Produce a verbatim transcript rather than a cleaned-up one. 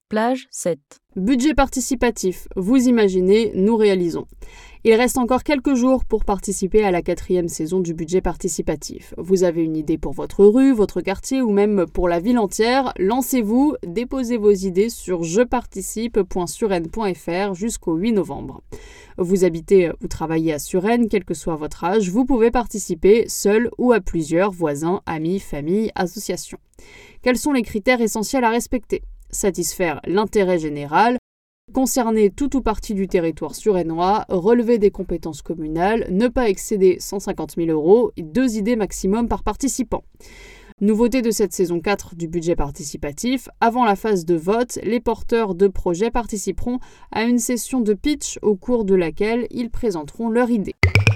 Plage sept. Budget participatif. Vous imaginez, nous réalisons. Il reste encore quelques jours pour participer à la quatrième saison du budget participatif. Vous avez une idée pour votre rue, votre quartier ou même pour la ville entière? Lancez-vous, déposez vos idées sur je participe point suresnes point f r jusqu'au huit novembre. Vous habitez ou travaillez à Suresnes, quel que soit votre âge, vous pouvez participer seul ou à plusieurs, voisins, amis, familles, associations. Quels sont les critères essentiels à respecter? Satisfaire l'intérêt général, concerner tout ou partie du territoire suresnois, relever des compétences communales, ne pas excéder cent cinquante mille euros, deux idées maximum par participant. Nouveauté de cette saison quatre du budget participatif, avant la phase de vote, les porteurs de projets participeront à une session de pitch au cours de laquelle ils présenteront leur idée.